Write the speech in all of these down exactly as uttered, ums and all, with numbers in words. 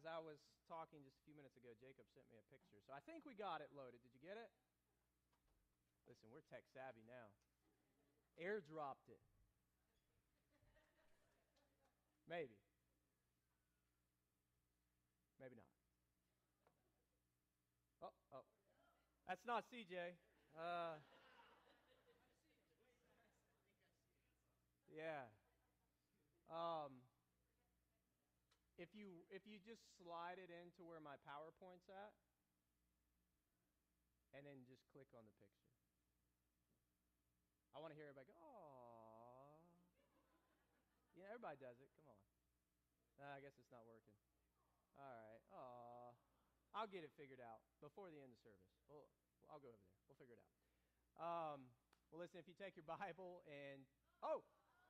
as I was talking just a few minutes ago, Jacob sent me a picture. So I think we got it loaded. Did you get it? Listen, we're tech savvy now. Airdropped it. Maybe. Maybe not. Oh, oh. That's not C J. Uh, yeah. Um, if you if you just slide it into where my PowerPoint's at, and then just click on the picture. I want to hear everybody go, "Aww." Yeah, everybody does it. Come on. Uh, I guess it's not working. All right. Aww. I'll get it figured out before the end of service. Well, I'll go over there. We'll figure it out. Um, well, listen, if you take your Bible and, oh,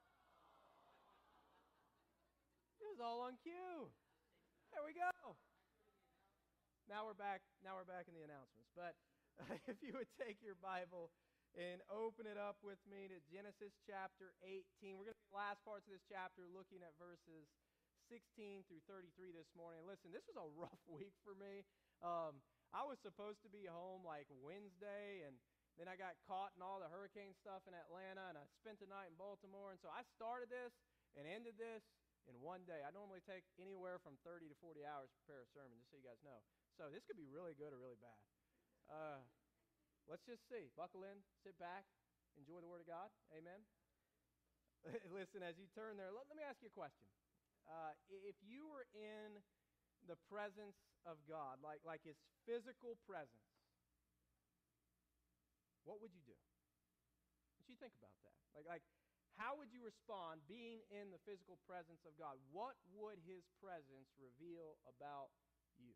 it was all on cue. There we go. Now we're back. Now we're back in the announcements. But uh, if you would take your Bible and open it up with me to Genesis chapter eighteen. We're going to be in the last parts of this chapter looking at verses sixteen through thirty-three this morning. And listen, this was a rough week for me. Um, I was supposed to be home like Wednesday, and then I got caught in all the hurricane stuff in Atlanta, and I spent the night in Baltimore. And so I started this and ended this in one day. I normally take anywhere from thirty to forty hours to prepare a sermon, just so you guys know. So this could be really good or really bad. Uh, let's just see. Buckle in, sit back, enjoy the Word of God. Amen. Listen, as you turn there, let, let me ask you a question. Uh, if you were in the presence of God, like, like His physical presence, what would you do? What you think about that? Like, like, how would you respond being in the physical presence of God? What would His presence reveal about you?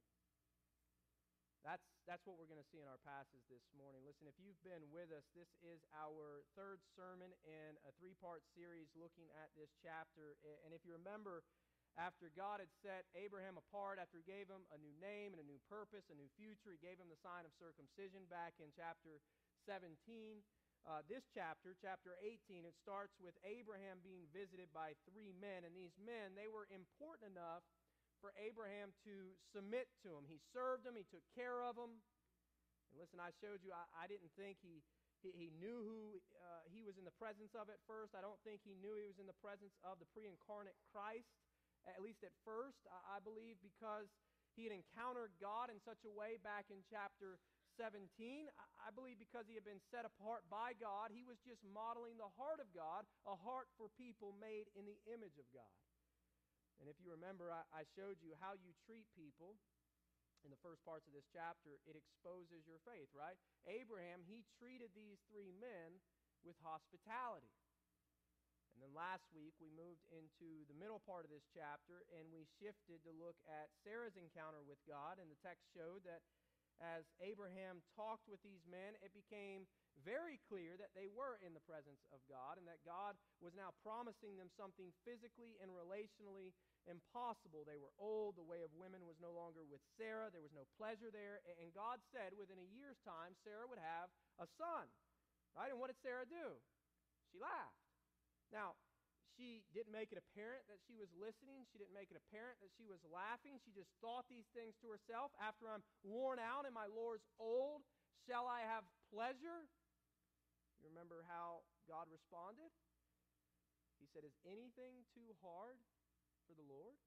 That's, that's what we're going to see in our passage this morning. Listen, if you've been with us, this is our third sermon in a three-part series looking at this chapter. And if you remember, after God had set Abraham apart, after He gave him a new name and a new purpose, a new future, He gave him the sign of circumcision back in chapter seventeen. Uh, this chapter, chapter eighteen, it starts with Abraham being visited by three men. And these men, they were important enough for Abraham to submit to him. He served him. He took care of him. And listen, I showed you, I, I didn't think he, he, he knew who uh, he was in the presence of at first. I don't think he knew he was in the presence of the pre-incarnate Christ, at least at first, I, I believe, because he had encountered God in such a way back in chapter seventeen. I, I believe because he had been set apart by God, he was just modeling the heart of God, a heart for people made in the image of God. And if you remember, I, I showed you how you treat people in the first parts of this chapter. It exposes your faith, right? Abraham, he treated these three men with hospitality. And then last week, we moved into the middle part of this chapter, and we shifted to look at Sarah's encounter with God. And the text showed that as Abraham talked with these men, it became very clear that they were in the presence of God, and that God was now promising them something physically and relationally impossible. They were old. The way of women was no longer with Sarah. There was no pleasure there. And God said within a year's time, Sarah would have a son. Right? And what did Sarah do? She laughed. Now, she didn't make it apparent that she was listening. She didn't make it apparent that she was laughing. She just thought these things to herself. After I'm worn out and my Lord's old, shall I have pleasure? You remember how God responded? He said, is anything too hard for the Lord?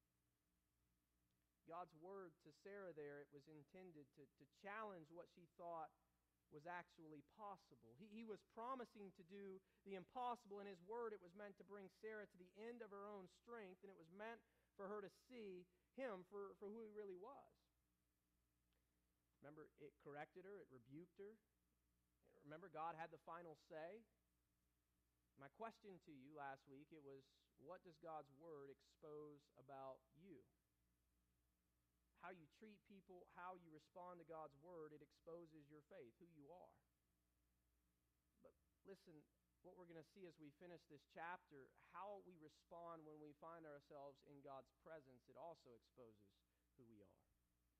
God's word to Sarah there, it was intended to, to challenge what she thought was actually possible. He, he was promising to do the impossible. In His word, it was meant to bring Sarah to the end of her own strength, and it was meant for her to see Him for, for who He really was. Remember, it corrected her, it rebuked her. Remember, God had the final say. My question to you last week, it was, what does God's word expose about you? How you treat people, how you respond to God's word, it exposes your faith, who you are. But listen, what we're going to see as we finish this chapter, how we respond when we find ourselves in God's presence, it also exposes who we are.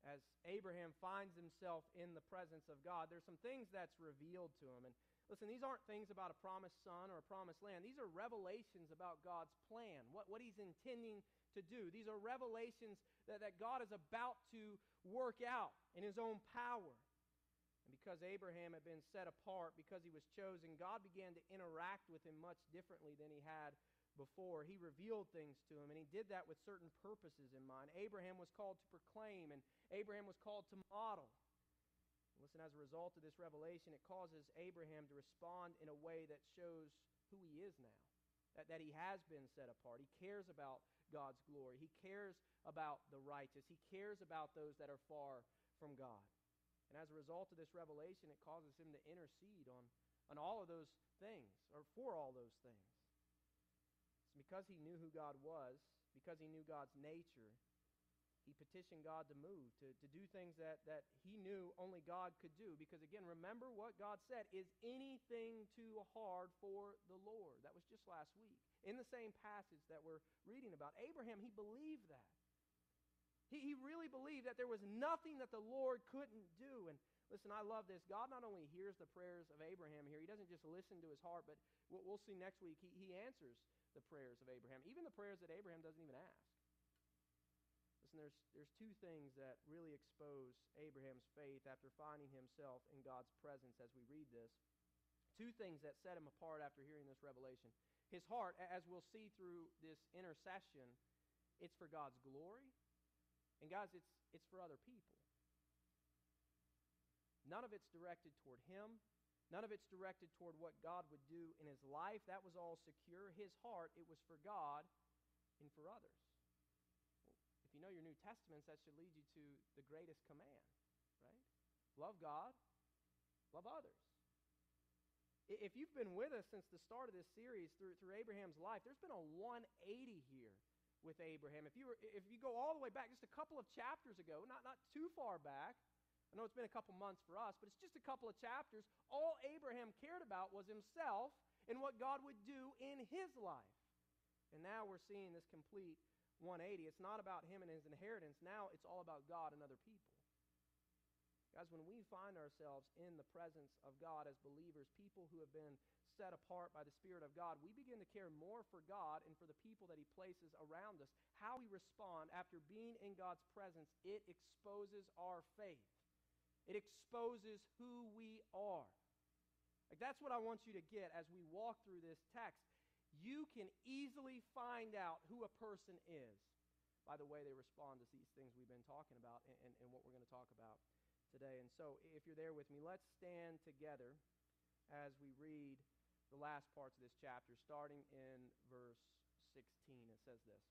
as Abraham finds himself in the presence of God, there's some things that's revealed to him. And listen, these aren't things about a promised son or a promised land. These are revelations about God's plan, what, what he's intending to do. These are revelations that, that God is about to work out in his own power. And because Abraham had been set apart, because he was chosen, God began to interact with him much differently than he had before. He revealed things to him, and he did that with certain purposes in mind. Abraham was called to proclaim, and Abraham was called to model. Listen, as a result of this revelation, it causes Abraham to respond in a way that shows who he is now, that, that he has been set apart. He cares about God's glory. He cares about the righteous. He cares about those that are far from God. And as a result of this revelation, it causes him to intercede on, on all of those things, or for all those things. It's because he knew who God was, because he knew God's nature, he petitioned God to move, to, to do things that, that he knew only God could do. Because again, remember what God said, is anything too hard for the Lord? That was just last week. In the same passage that we're reading about, Abraham, he believed that. He, he really believed that there was nothing that the Lord couldn't do. And listen, I love this. God not only hears the prayers of Abraham here, he doesn't just listen to his heart, but we'll, we'll see next week, he, he answers the prayers of Abraham, even the prayers that Abraham doesn't even ask. Listen, there's, there's two things that really expose Abraham's faith after finding himself in God's presence as we read this. Two things that set him apart after hearing this revelation. His heart, as we'll see through this intercession, it's for God's glory. And guys, it's, it's for other people. None of it's directed toward him. None of it's directed toward what God would do in his life. That was all secure. His heart, it was for God and for others. Well, if you know your New Testaments, that should lead you to the greatest command, right? Love God, love others. If you've been with us since the start of this series through, through Abraham's life, there's been a one eighty here with Abraham. If you were, if you go all the way back just a couple of chapters ago, not, not too far back, I know it's been a couple months for us, but it's just a couple of chapters. All Abraham cared about was himself and what God would do in his life. And now we're seeing this complete one eighty. It's not about him and his inheritance. Now it's all about God and other people. Guys, when we find ourselves in the presence of God as believers, people who have been set apart by the Spirit of God, we begin to care more for God and for the people that he places around us. How we respond after being in God's presence, it exposes our faith. It exposes who we are. Like, that's what I want you to get as we walk through this text. You can easily find out who a person is by the way they respond to these things we've been talking about and, and, and what we're going to talk about today. And so if you're there with me, let's stand together as we read the last parts of this chapter, starting in verse sixteen. It says this.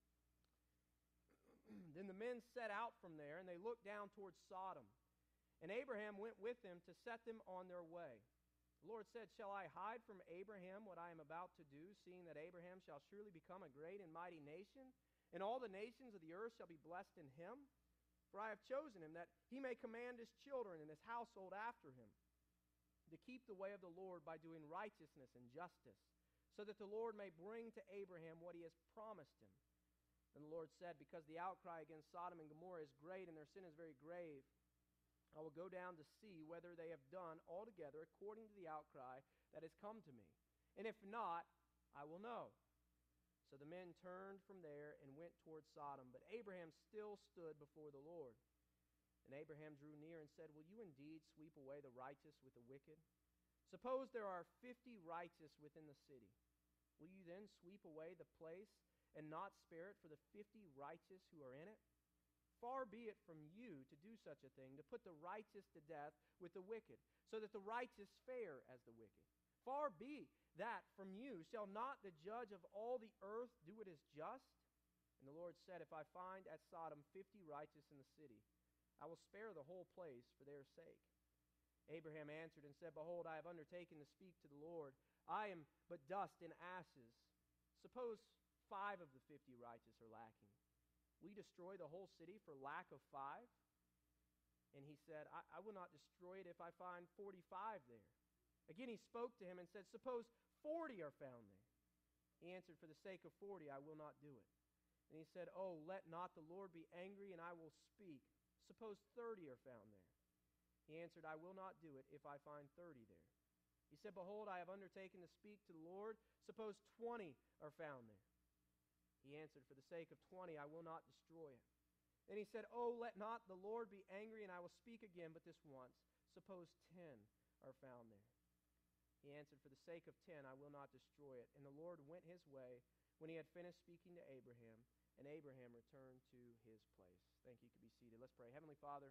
Then the men set out from there, and they looked down towards Sodom. And Abraham went with them to set them on their way. The Lord said, "Shall I hide from Abraham what I am about to do, seeing that Abraham shall surely become a great and mighty nation, and all the nations of the earth shall be blessed in him? For I have chosen him, that he may command his children and his household after him, to keep the way of the Lord by doing righteousness and justice, so that the Lord may bring to Abraham what he has promised him." And the Lord said, "Because the outcry against Sodom and Gomorrah is great, and their sin is very grave, I will go down to see whether they have done altogether according to the outcry that has come to me. And if not, I will know." So the men turned from there and went toward Sodom. But Abraham still stood before the Lord. And Abraham drew near and said, "Will you indeed sweep away the righteous with the wicked? Suppose there are fifty righteous within the city. Will you then sweep away the place and not spare it for the fifty righteous who are in it? Far be it from you to do such a thing, to put the righteous to death with the wicked, so that the righteous fare as the wicked. Far be that from you. Shall not the judge of all the earth do what is just?" And the Lord said, "If I find at Sodom fifty righteous in the city, I will spare the whole place for their sake." Abraham answered and said, "Behold, I have undertaken to speak to the Lord. I am but dust and ashes. Suppose five of the fifty righteous are lacking. Will you destroy the whole city for lack of five?" And he said, I, I will not destroy it if I find forty-five there." Again he spoke to him and said, "Suppose forty are found there." He answered, "For the sake of forty I will not do it." And he said, "Oh, let not the Lord be angry, and I will speak. suppose thirty are found there. He answered, I will not do it if I find thirty there. He said, behold, I have undertaken to speak to the Lord. Suppose twenty are found there. He answered, for the sake of twenty, I will not destroy it. Then he said, oh, let not the Lord be angry, and I will speak again, but this once. Suppose ten are found there. He answered, for the sake of ten, I will not destroy it. And the Lord went his way when he had finished speaking to Abraham, and Abraham returned to his place. Thank you. You can be seated. Let's pray. Heavenly Father,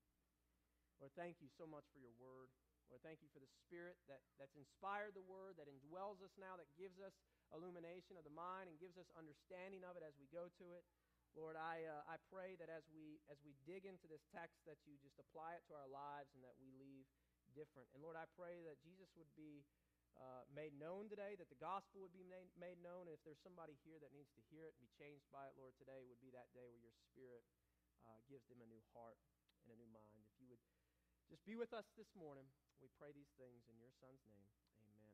Lord, thank you so much for your word. Lord, thank you for the Spirit that, that's inspired the Word, that indwells us now, that gives us illumination of the mind and gives us understanding of it as we go to it. Lord, I uh, I pray that as we as we dig into this text, that you just apply it to our lives and that we leave different. And Lord, I pray that Jesus would be uh, made known today, that the gospel would be made, made known, and if there's somebody here that needs to hear it and be changed by it, Lord, today would be that day where your Spirit uh, gives them a new heart and a new mind. If you would just be with us this morning. We pray these things in your Son's name. Amen.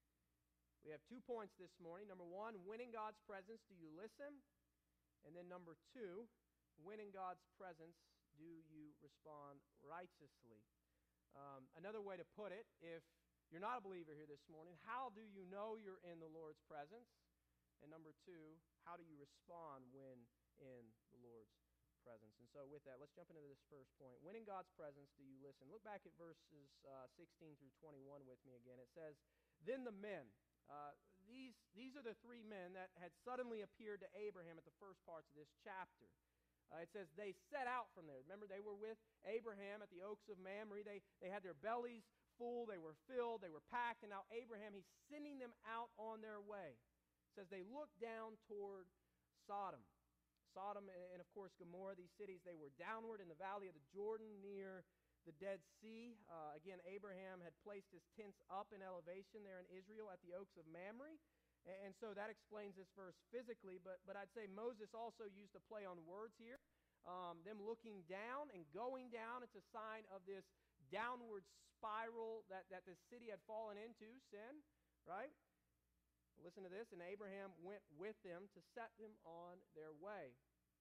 We have two points this morning. Number one, when in God's presence, do you listen? And then number two, when in God's presence, do you respond righteously? Um, another way to put it, if you're not a believer here this morning, how do you know you're in the Lord's presence? And number two, how do you respond when in the Lord's presence? And so with that, let's jump into this first point. When in God's presence do you listen? Look back at verses uh, sixteen through twenty-one with me again. It says, then the men, uh, these, these are the three men that had suddenly appeared to Abraham at the first parts of this chapter. Uh, it says they set out from there. Remember, they were with Abraham at the Oaks of Mamre. They, they had their bellies full, they were filled, they were packed, and now Abraham, he's sending them out on their way. It says they looked down toward Sodom. Sodom and, of course, Gomorrah, these cities, they were downward in the valley of the Jordan near the Dead Sea. Uh, again, Abraham had placed his tents up in elevation there in Israel at the Oaks of Mamre. And, and so that explains this verse physically, but, but I'd say Moses also used a play on words here. Um, them looking down and going down, it's a sign of this downward spiral that, that the city had fallen into, sin, right? Listen to this, and Abraham went with them to set them on their way.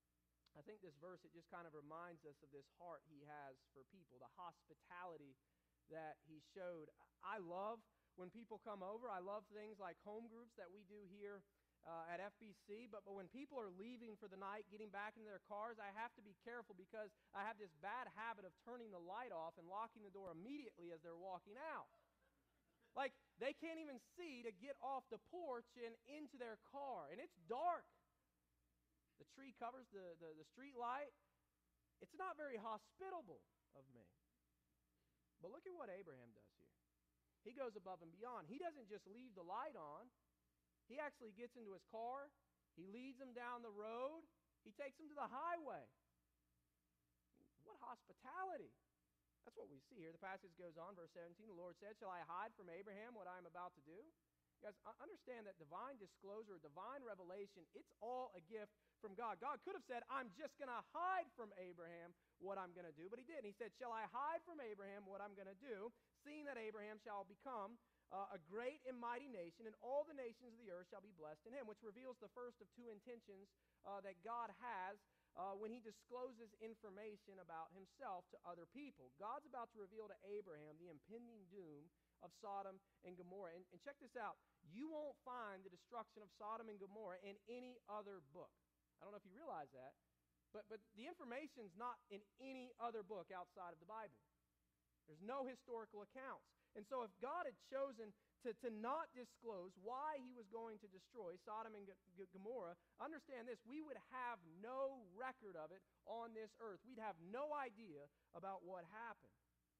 I think this verse, it just kind of reminds us of this heart he has for people, the hospitality that he showed. I love when people come over. I love things like home groups that we do here uh, at F B C, but, but when people are leaving for the night, getting back into their cars, I have to be careful because I have this bad habit of turning the light off and locking the door immediately as they're walking out. Like, they can't even see to get off the porch and into their car. And it's dark. The tree covers the, the, the street light. It's not very hospitable of me. But look at what Abraham does here. He goes above and beyond. He doesn't just leave the light on. He actually gets into his car. He leads them down the road. He takes them to the highway. What hospitality. That's what we see here. The passage goes on, verse seventeen. The Lord said, shall I hide from Abraham what I am about to do? You guys, understand that divine disclosure, divine revelation, it's all a gift from God. God could have said, I'm just going to hide from Abraham what I'm going to do, but he didn't. He said, shall I hide from Abraham what I'm going to do, seeing that Abraham shall become uh, a great and mighty nation, and all the nations of the earth shall be blessed in him, which reveals the first of two intentions uh, that God has Uh, when he discloses information about himself to other people. God's about to reveal to Abraham the impending doom of Sodom and Gomorrah. And, and check this out. You won't find the destruction of Sodom and Gomorrah in any other book. I don't know if you realize that, but, but the information's not in any other book outside of the Bible. There's no historical accounts. And so if God had chosen to, to not disclose why he was going to destroy Sodom and G- Gomorrah, understand this, we would have no record of it on this earth. We'd have no idea about what happened.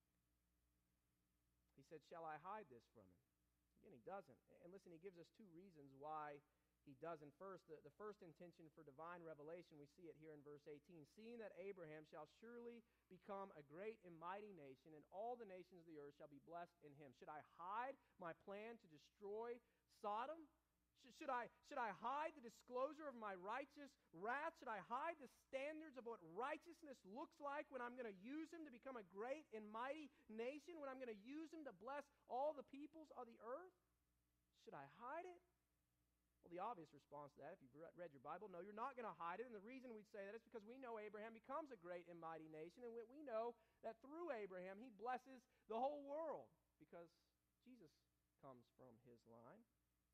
He said, shall I hide this from him? Again, he doesn't. And listen, he gives us two reasons why he doesn't. First, the, the first intention for divine revelation, we see it here in verse eighteen. Seeing that Abraham shall surely become a great and mighty nation, and all the nations of the earth shall be blessed in him. Should I hide my plan to destroy Sodom? Should, should, I, should I hide the disclosure of my righteous wrath? Should I hide the standards of what righteousness looks like when I'm going to use him to become a great and mighty nation? When I'm going to use him to bless all the peoples of the earth? Should I hide it? Well, the obvious response to that, if you've read your Bible, no, you're not going to hide it. And the reason we'd say that is because we know Abraham becomes a great and mighty nation, and we know that through Abraham, he blesses the whole world because Jesus comes from his line.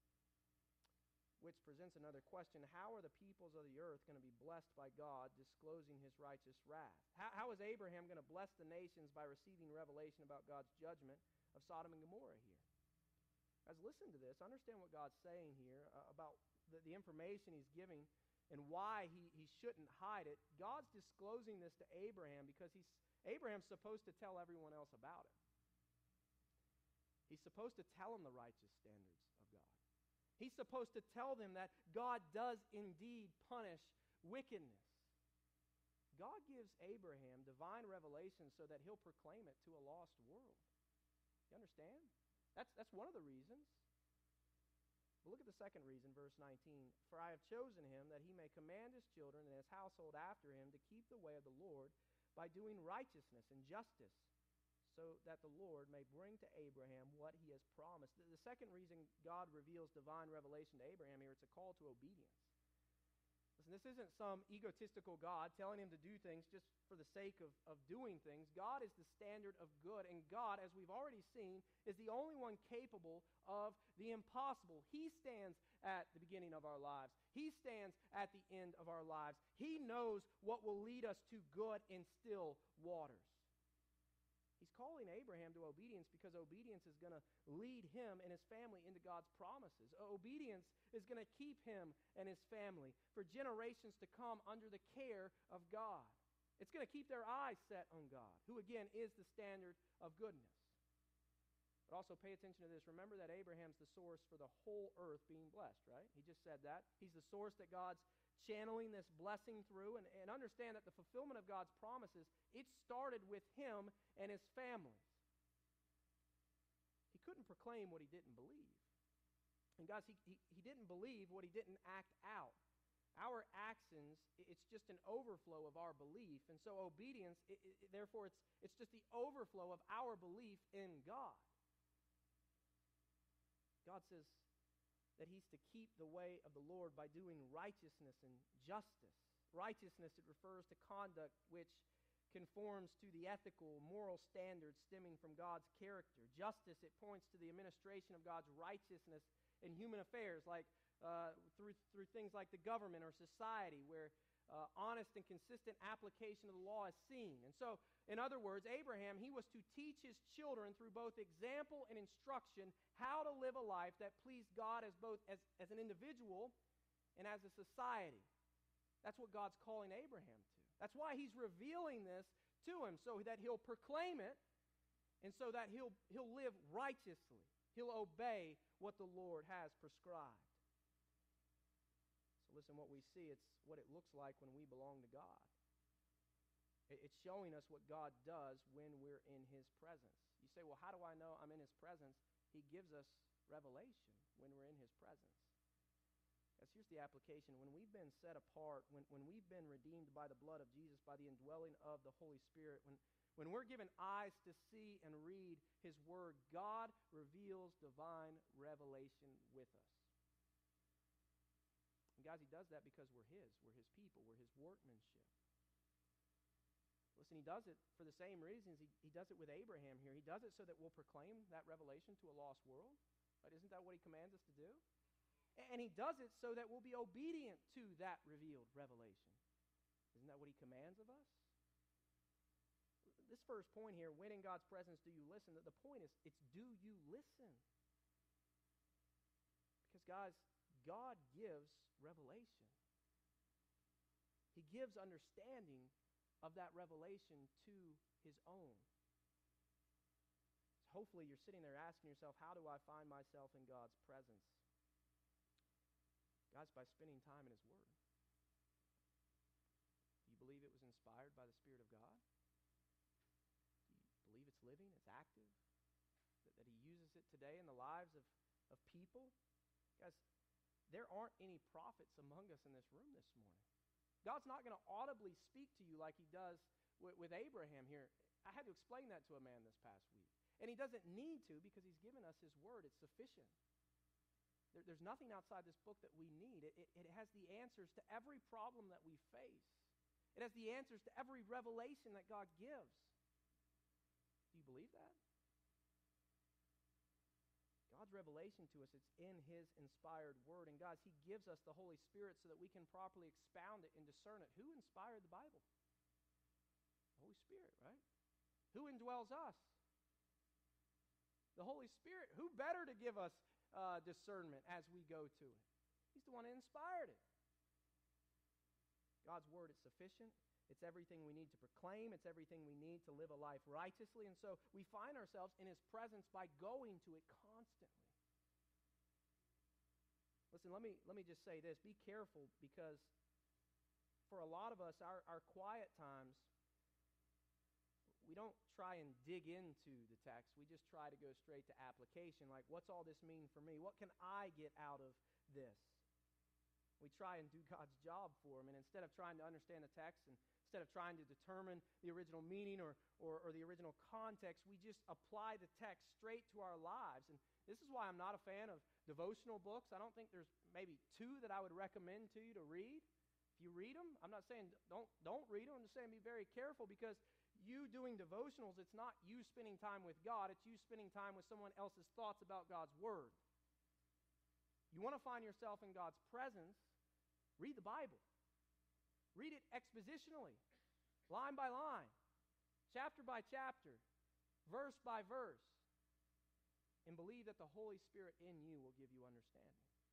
Which presents another question: how are the peoples of the earth going to be blessed by God disclosing his righteous wrath? How, how is Abraham going to bless the nations by receiving revelation about God's judgment of Sodom and Gomorrah here? Guys, listen to this. Understand what God's saying here uh, about the, the information he's giving and why he, he shouldn't hide it. God's disclosing this to Abraham because he's Abraham's supposed to tell everyone else about it. He's supposed to tell them the righteous standards of God. He's supposed to tell them that God does indeed punish wickedness. God gives Abraham divine revelation so that he'll proclaim it to a lost world. You understand? That's, that's one of the reasons. But look at the second reason, verse nineteen. For I have chosen him that he may command his children and his household after him to keep the way of the Lord by doing righteousness and justice, so that the Lord may bring to Abraham what he has promised. The, the second reason God reveals divine revelation to Abraham here, it's a call to obedience. Listen, this isn't some egotistical God telling him to do things just for the sake of, of doing things. God is the standard of good, and God, as we've already seen, is the only one capable of the impossible. He stands at the beginning of our lives. He stands at the end of our lives. He knows what will lead us to good in still waters. He's calling Abraham to obedience because obedience is going to lead him and his family into God's promises. Obedience is going to keep him and his family for generations to come under the care of God. It's going to keep their eyes set on God, who again is the standard of goodness. But also pay attention to this. Remember that Abraham's the source for the whole earth being blessed, right? He just said that. He's the source that God's channeling this blessing through, and, and understand that the fulfillment of God's promises, it started with him and his family. He couldn't proclaim what he didn't believe. And guys, he, he, he didn't believe what he didn't act out. Our actions, it's just an overflow of our belief. And so obedience, it, it, therefore, it's, it's just the overflow of our belief in God. God says that he's to keep the way of the Lord by doing righteousness and justice. Righteousness, it refers to conduct which conforms to the ethical, moral standards stemming from God's character. Justice, it points to the administration of God's righteousness in human affairs, like uh, through, through things like the government or society, where uh, honest and consistent application of the law is seen. And so, in other words, Abraham, he was to teach his children through both example and instruction how to live a life that pleased God as both as, as an individual and as a society. That's what God's calling Abraham to. That's why he's revealing this to him, so that he'll proclaim it and so that he'll, he'll live righteously. He'll obey what the Lord has prescribed. So listen, what we see, it's what it looks like when we belong to God. It's showing us what God does when we're in his presence. You say, well, how do I know I'm in his presence? He gives us revelation when we're in his presence. Guys, here's the application. When we've been set apart, when, when we've been redeemed by the blood of Jesus, by the indwelling of the Holy Spirit, when, when we're given eyes to see and read his word, God reveals divine revelation with us. And guys, he does that because we're his. We're his people. We're his workmanship. Listen, he does it for the same reasons. He, he does it with Abraham here. He does it so that we'll proclaim that revelation to a lost world. Right? Isn't that what he commands us to do? And he does it so that we'll be obedient to that revealed revelation. Isn't that what he commands of us? This first point here, when in God's presence do you listen? The point is, it's do you listen? Because, guys, God gives revelation. He gives understanding of that revelation to his own. So hopefully you're sitting there asking yourself, how do I find myself in God's presence? God's by spending time in his word. Do you believe it was inspired by the Spirit of God? Do you believe it's living, it's active, that, that he uses it today in the lives of, of people? Guys, there aren't any prophets among us in this room this morning. God's not going to audibly speak to you like he does with, with Abraham here. I had to explain that to a man this past week. And he doesn't need to, because he's given us his word. It's sufficient. there, there's nothing outside this book that we need. It, it, it has the answers to every problem that we face. It has the answers to every revelation that God gives. Do you believe that? God's revelation to us, it's in His inspired word. And guys, He gives us the Holy Spirit so that we can properly expound it and discern it. Who inspired the Bible? The Holy Spirit, right? Who indwells us? The Holy Spirit. Who better to give us uh, discernment as we go to it? He's the one that inspired it. God's word is sufficient. It's everything we need to proclaim. It's everything we need to live a life righteously. And so we find ourselves in His presence by going to it constantly. Listen, let me, let me just say this. Be careful, because for a lot of us, our, our quiet times, we don't try and dig into the text. We just try to go straight to application. Like, what's all this mean for me? What can I get out of this? We try and do God's job for Him. And instead of trying to understand the text, and instead of trying to determine the original meaning or, or, or the original context, we just apply the text straight to our lives. And this is why I'm not a fan of devotional books. I don't think there's maybe two that I would recommend to you to read. If you read them, I'm not saying don't, don't read them. I'm just saying be very careful, because you doing devotionals, it's not you spending time with God. It's you spending time with someone else's thoughts about God's Word. You want to find yourself in God's presence, read the Bible. Read it expositionally, line by line, chapter by chapter, verse by verse, and believe that the Holy Spirit in you will give you understanding.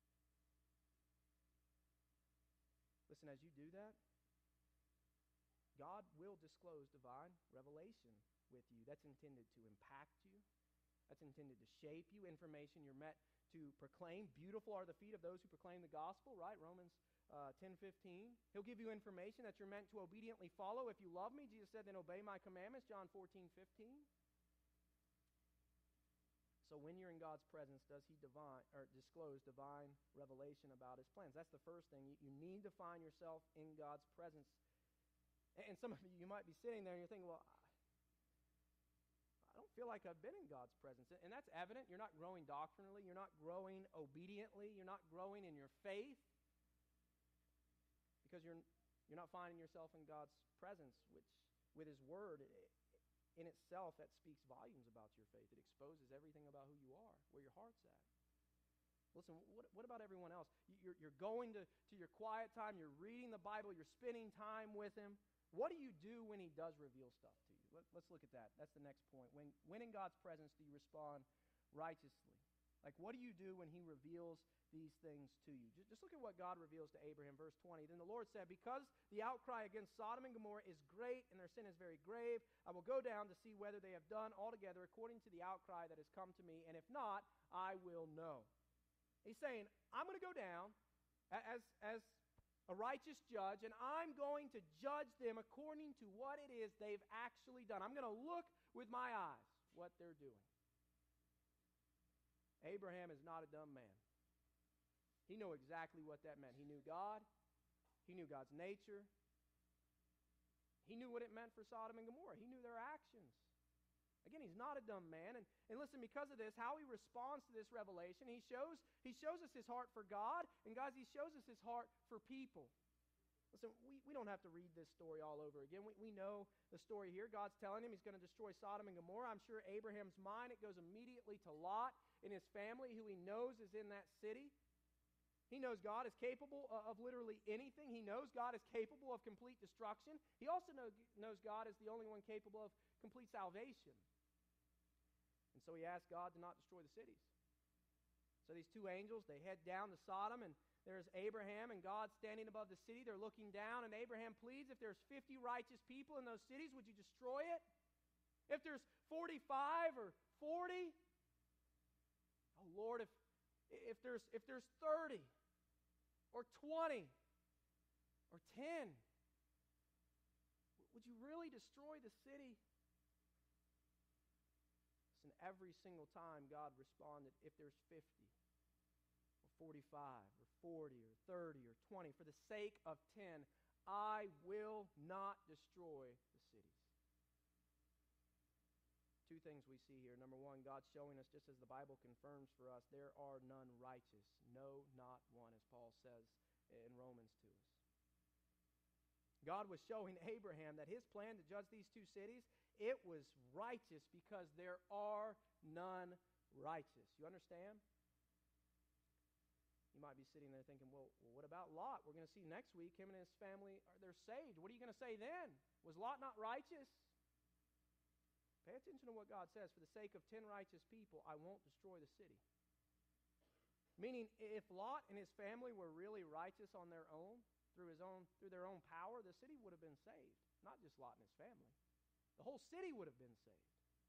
Listen, as you do that, God will disclose divine revelation with you. That's intended to impact you. That's intended to shape you. Information you're meant to proclaim. Beautiful are the feet of those who proclaim the gospel, right? Romans uh, ten fifteen. He'll give you information that you're meant to obediently follow. If you love me, Jesus said, then obey my commandments, John fourteen fifteen. So when you're in God's presence, does He divine or disclose divine revelation about His plans? That's the first thing. You, you need to find yourself in God's presence. And some of you, you might be sitting there and you're thinking, well, I don't feel like I've been in God's presence. And that's evident. You're not growing doctrinally. You're not growing obediently. You're not growing in your faith, because you're, you're not finding yourself in God's presence, which with His Word, it, in itself, that speaks volumes about your faith. It exposes everything about who you are, where your heart's at. Listen, what, what about everyone else? You're, you're going to, to your quiet time. You're reading the Bible. You're spending time with Him. What do you do when He does reveal stuff to you? Let, let's look at that. That's the next point. When, when in God's presence do you respond righteously? Like, what do you do when He reveals these things to you? Just, just look at what God reveals to Abraham, verse twenty. Then the Lord said, because the outcry against Sodom and Gomorrah is great and their sin is very grave, I will go down to see whether they have done altogether according to the outcry that has come to me, and if not, I will know. He's saying, I'm going to go down as, as a righteous judge, and I'm going to judge them according to what it is they've actually done. I'm going to look with my eyes what they're doing. Abraham is not a dumb man. He knew exactly what that meant. He knew God. He knew God's nature. He knew what it meant for Sodom and Gomorrah. He knew their actions. Again, he's not a dumb man. And, and listen, because of this, how he responds to this revelation, he shows, he shows us his heart for God, and guys, he shows us his heart for people. Listen, we, we don't have to read this story all over again. We, we know the story here. God's telling him He's going to destroy Sodom and Gomorrah. I'm sure Abraham's mind, it goes immediately to Lot and his family, who he knows is in that city. He knows God is capable of literally anything. He knows God is capable of complete destruction. He also know, knows God is the only one capable of complete salvation. And so he asks God to not destroy the cities. So these two angels, they head down to Sodom, and there's Abraham and God standing above the city. They're looking down, and Abraham pleads, if there's fifty righteous people in those cities, would you destroy it? If there's forty-five or forty, oh Lord, if if there's if there's thirty or twenty or ten, would you really destroy the city? And every single time God responded, if there's fifty or forty-five or forty or thirty or twenty, for the sake of ten, I will not destroy the cities. Two things we see here. Number one, God's showing us, just as the Bible confirms for us, there are none righteous. No, not one, as Paul says in Romans to us. God was showing Abraham that his plan to judge these two cities, it was righteous because there are none righteous. You understand? You might be sitting there thinking, well, well what about Lot? We're going to see next week him and his family, are they're saved. What are you going to say then? Was Lot not righteous? Pay attention to what God says. For the sake of ten righteous people, I won't destroy the city. Meaning, if Lot and his family were really righteous on their own, through his own, through their own power, the city would have been saved. Not just Lot and his family. The whole city would have been saved.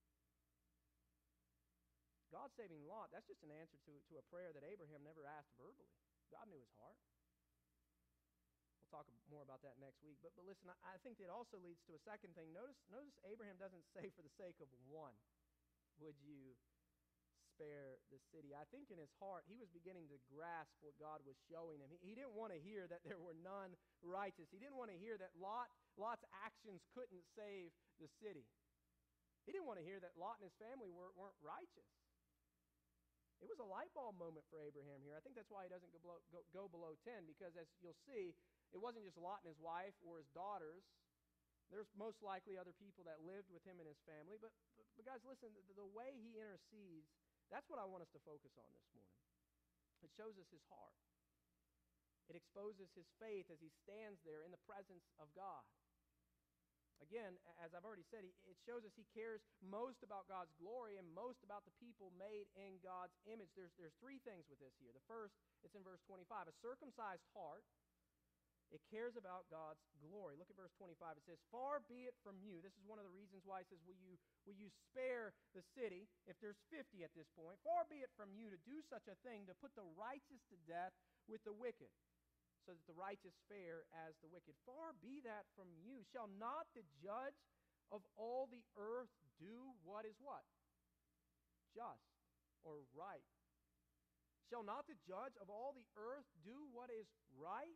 God saving Lot, that's just an answer to, to a prayer that Abraham never asked verbally. God knew his heart. We'll talk more about that next week. But, but listen, I, I think it also leads to a second thing. Notice, notice Abraham doesn't say for the sake of one, would you spare the city. I think in his heart, he was beginning to grasp what God was showing him. He, he didn't want to hear that there were none righteous. He didn't want to hear that Lot, Lot's actions couldn't save the city. He didn't want to hear that Lot and his family were, weren't righteous. It was a light bulb moment for Abraham here. I think that's why he doesn't go below, go, go below ten, because as you'll see, it wasn't just Lot and his wife or his daughters. There's most likely other people that lived with him and his family. But, but, but guys, listen, the, the way he intercedes, that's what I want us to focus on this morning. It shows us his heart. It exposes his faith as he stands there in the presence of God. Again, as I've already said, it shows us he cares most about God's glory and most about the people made in God's image. There's, there's three things with this here. The first, it's in verse twenty-five. A circumcised heart, it cares about God's glory. Look at verse twenty-five. It says, far be it from you. This is one of the reasons why it says, will you, will you spare the city, if there's fifty at this point? Far be it from you to do such a thing, to put the righteous to death with the wicked, so that the righteous fare as the wicked. Far be that from you. Shall not the judge of all the earth do what is what? Just or right. Shall not the judge of all the earth do what is right?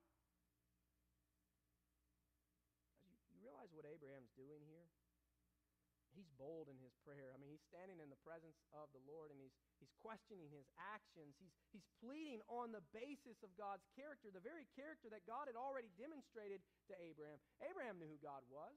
You, you realize what Abraham's doing here? He's bold in his prayer. I mean, he's standing in the presence of the Lord, and he's he's questioning his actions. He's he's pleading on the basis of God's character, the very character that God had already demonstrated to Abraham. Abraham knew who God was.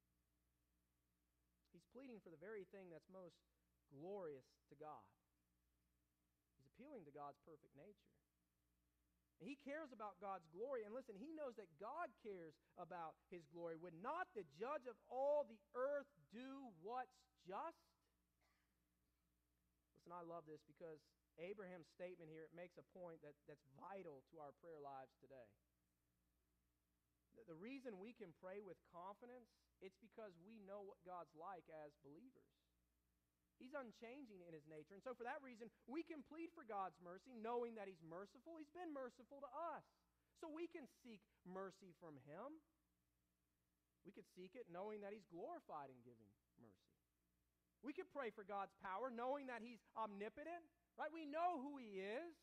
He's pleading for the very thing that's most glorious to God. He's appealing to God's perfect nature. He cares about God's glory. And listen, he knows that God cares about his glory. Would not the judge of all the earth do what's just? Listen, I love this because Abraham's statement here, it makes a point that, that's vital to our prayer lives today. The, the reason we can pray with confidence, it's because we know what God's like as believers. He's unchanging in his nature. And so for that reason, we can plead for God's mercy, knowing that he's merciful. He's been merciful to us. So we can seek mercy from him. We could seek it knowing that he's glorified in giving mercy. We could pray for God's power, knowing that he's omnipotent, right? We know who he is.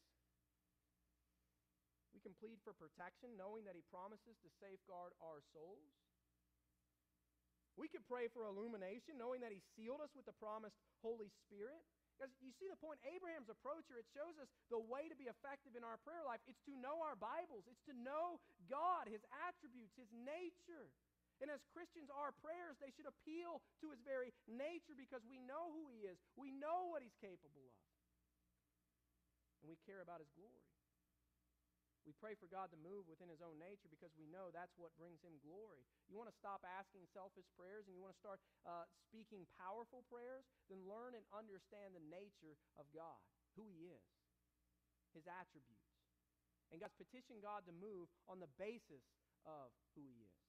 We can plead for protection, knowing that he promises to safeguard our souls. We could pray for illumination, knowing that he sealed us with the promised Holy Spirit. Because you see the point, Abraham's approach here, it shows us the way to be effective in our prayer life. It's to know our Bibles. It's to know God, his attributes, his nature. And as Christians, our prayers, they should appeal to his very nature because we know who he is. We know what he's capable of. And we care about his glory. We pray for God to move within his own nature because we know that's what brings him glory. You want to stop asking selfish prayers and you want to start uh, speaking powerful prayers? Then learn and understand the nature of God, who he is, his attributes. And guys, petition God to move on the basis of who he is.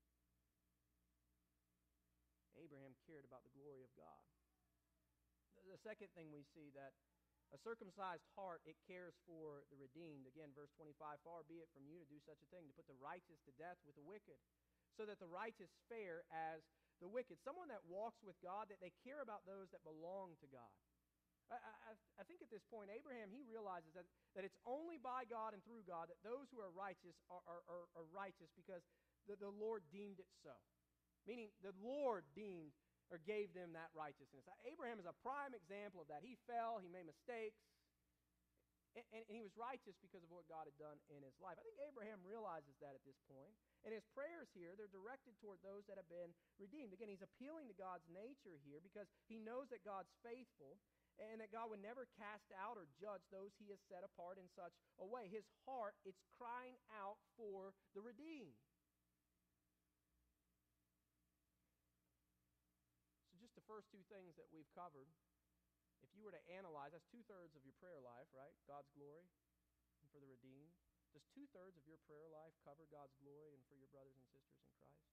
Abraham cared about the glory of God. The second thing we see, that a circumcised heart, it cares for the redeemed. Again, verse twenty-five, far be it from you to do such a thing, to put the righteous to death with the wicked, so that the righteous fare as the wicked. Someone that walks with God, that they care about those that belong to God. I, I, I think at this point, Abraham, he realizes that, that it's only by God and through God that those who are righteous are, are, are, are righteous because the, the Lord deemed it so. Meaning the Lord deemed or gave them that righteousness. Abraham is a prime example of that. He fell, he made mistakes, and, and, and he was righteous because of what God had done in his life. I think Abraham realizes that at this point. And his prayers here, they're directed toward those that have been redeemed. Again, he's appealing to God's nature here because he knows that God's faithful and that God would never cast out or judge those he has set apart in such a way. His heart, it's crying out for the redeemed. So just the first two things that we've covered, if you were to analyze, that's two-thirds of your prayer life, right? God's glory and for the redeemed. Does two-thirds of your prayer life cover God's glory and for your brothers and sisters in Christ?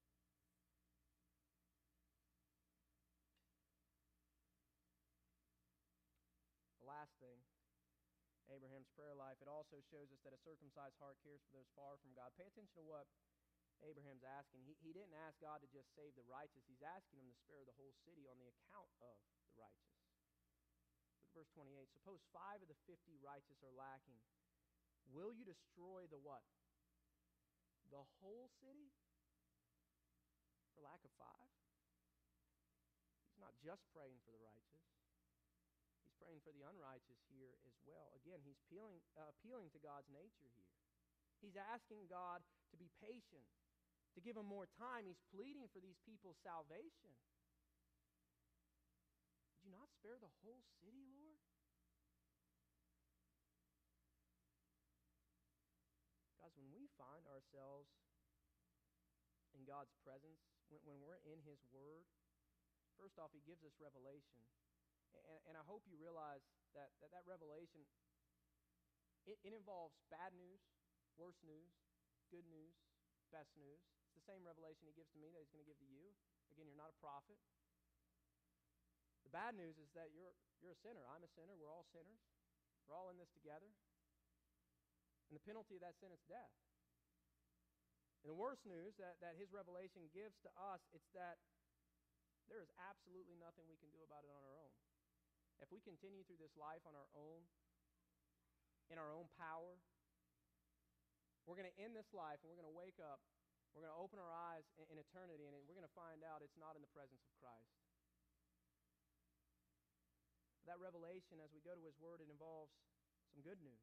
The last thing, Abraham's prayer life, it also shows us that a circumcised heart cares for those far from God. Pay attention to what Abraham's asking. He, he didn't ask God to just save the righteous. He's asking him to spare the whole city on the account of the righteous. Look at verse twenty-eight. Suppose five of the fifty righteous are lacking. Will you destroy the what? The whole city? For lack of five? He's not just praying for the righteous. He's praying for the unrighteous here as well. Again, he's appealing, uh, appealing to God's nature here. He's asking God to be patient, to give him more time. He's pleading for these people's salvation. Did you not spare the whole city, Lord? Guys, when we find ourselves in God's presence, when, when we're in his word, first off, he gives us revelation. And, and I hope you realize that that, that revelation, it, it involves bad news, worse news, good news, best news. It's the same revelation he gives to me that he's going to give to you. Again, you're not a prophet. The bad news is that you're, you're a sinner. I'm a sinner. We're all sinners. We're all in this together. And the penalty of that sin is death. And the worst news that, that his revelation gives to us, it's that there is absolutely nothing we can do about it on our own. If we continue through this life on our own, in our own power, we're going to end this life and we're going to wake up, we're going to open our eyes in, in eternity, and we're going to find out it's not in the presence of Christ. That revelation, as we go to his word, it involves some good news.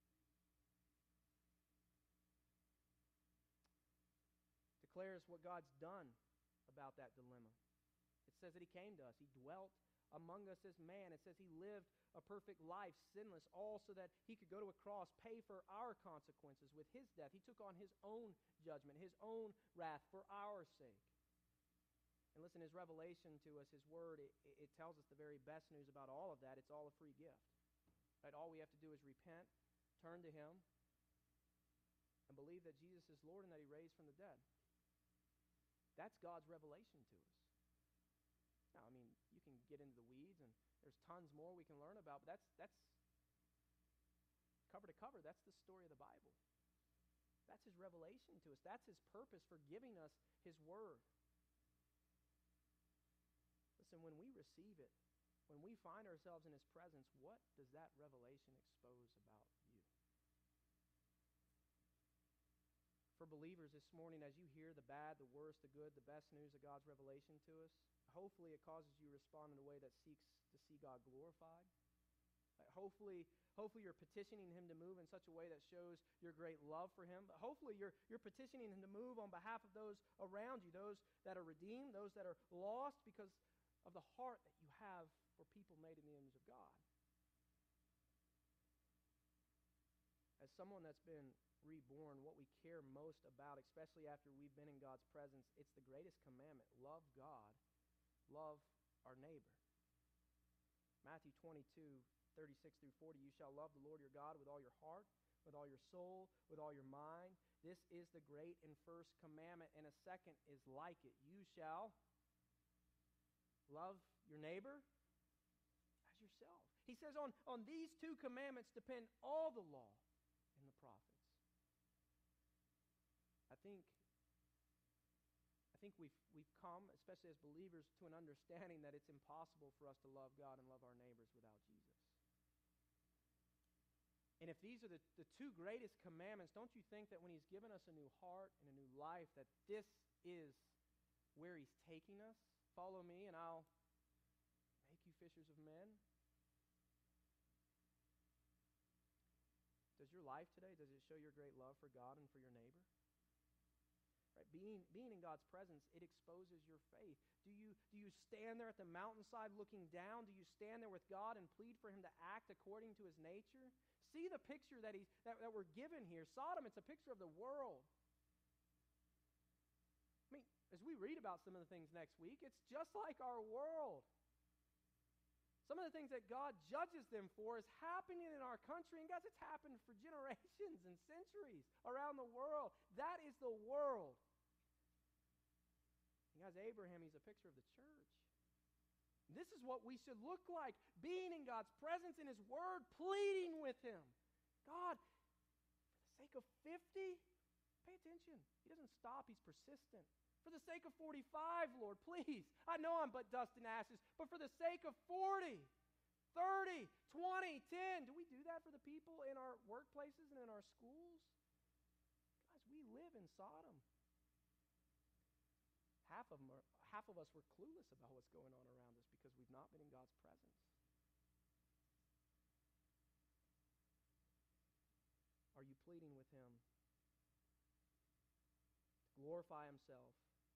It declares what God's done about that dilemma. It says that he came to us. He dwelt among us as man. It says he lived a perfect life, sinless, all so that he could go to a cross, pay for our consequences with his death. He took on his own judgment, his own wrath for our sake. And listen, his revelation to us, his word, it, it tells us the very best news about all of that. It's all a free gift. Right? All we have to do is repent, turn to him, and believe that Jesus is Lord and that he raised from the dead. That's God's revelation to us. Now, I mean, you can get into the weeds, and there's tons more we can learn about, but that's that's cover to cover. That's the story of the Bible. That's his revelation to us. That's his purpose for giving us his word. Listen, when we receive it, when we find ourselves in his presence, what does that revelation expose about you? For believers this morning, as you hear the bad, the worst, the good, the best news of God's revelation to us, hopefully it causes you to respond in a way that seeks to see God glorified. Like hopefully, hopefully you're petitioning him to move in such a way that shows your great love for him. But hopefully you're, you're petitioning him to move on behalf of those around you, those that are redeemed, those that are lost because of the heart that you have for people made in the image of God. As someone that's been reborn, what we care most about, especially after we've been in God's presence, it's the greatest commandment. Love God. Love our neighbor. Matthew twenty-two, thirty-six through forty, you shall love the Lord your God with all your heart, with all your soul, with all your mind. This is the great and first commandment, and a second is like it. You shall love your neighbor as yourself. He says on, on these two commandments depend all the law and the prophets. I think I think we've we've come, especially as believers, to an understanding that it's impossible for us to love God and love our neighbors without Jesus. And if these are the, the two greatest commandments, don't you think that when he's given us a new heart and a new life, that this is where he's taking us? follow me and I'll make you fishers of men. Does your life today, does it show your great love for God and for your neighbor? Right? Being, being in God's presence, it exposes your faith. Do you, do you stand there at the mountainside looking down? Do you stand there with God and plead for him to act according to his nature? See the picture that, he's, that, that we're given here. Sodom, it's a picture of the world. I mean, as we read about some of the things next week, it's just like our world. Some of the things that God judges them for is happening in our country. And guys, it's happened for generations and centuries around the world. That is the world. And guys, Abraham, he's a picture of the church. This is what we should look like, being in God's presence in his word, pleading with him. God, for the sake of fifty, pay attention. He doesn't stop. He's persistent. For the sake of forty-five, Lord, please. I know I'm but dust and ashes, but for the sake of forty, thirty, twenty, ten, do we do that for the people in our workplaces and in our schools? Guys, we live in Sodom. Half of them are, half of us were clueless about what's going on around us because we've not been in God's presence. Are you pleading with him to glorify himself,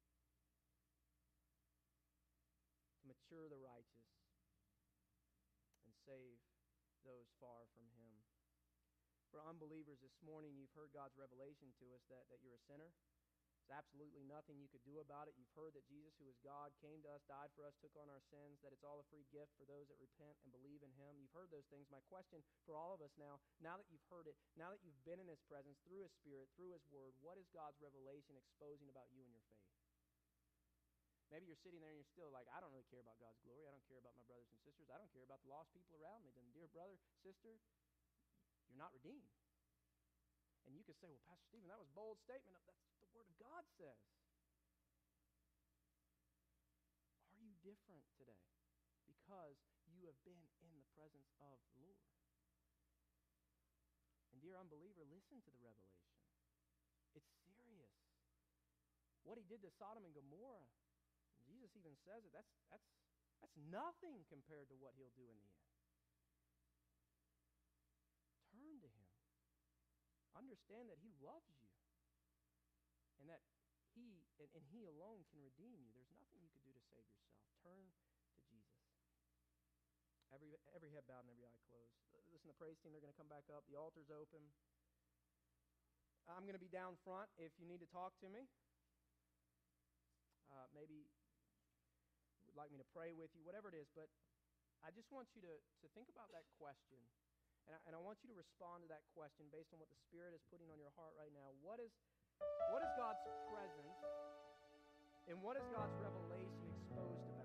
to mature the righteous, and save those far from him? For unbelievers this morning, you've heard God's revelation to us that, that you're a sinner. There's absolutely nothing you could do about it. You've heard that Jesus, who is God, came to us, died for us, took on our sins, that it's all a free gift for those that repent and believe in him. You've heard those things. My question for all of us now, now that you've heard it, now that you've been in his presence, through his Spirit, through his word, what is God's revelation exposing about you and your faith? Maybe you're sitting there and you're still like, I don't really care about God's glory. I don't care about my brothers and sisters. I don't care about the lost people around me. Then, dear brother, sister, you're not redeemed. And you could say, well, Pastor Stephen, that was a bold statement. That's what the Word of God says. Are you different today because you have been in the presence of the Lord? And dear unbeliever, listen to the revelation. It's serious. What he did to Sodom and Gomorrah, Jesus even says it, that's, that's, that's nothing compared to what he'll do in the end. Turn to him. Understand that he loves you and that he and, and he alone can redeem you. There's nothing you could do to save yourself. Turn to Jesus. Every every head bowed and every eye closed. Listen, the praise team, they're going to come back up. The altar's open. I'm going to be down front if you need to talk to me. Uh, maybe you would like me to pray with you, whatever it is. But I just want you to, to think about that question. And I, and I want you to respond to that question based on what the Spirit is putting on your heart right now. What is, what is God's presence and what is God's revelation exposed about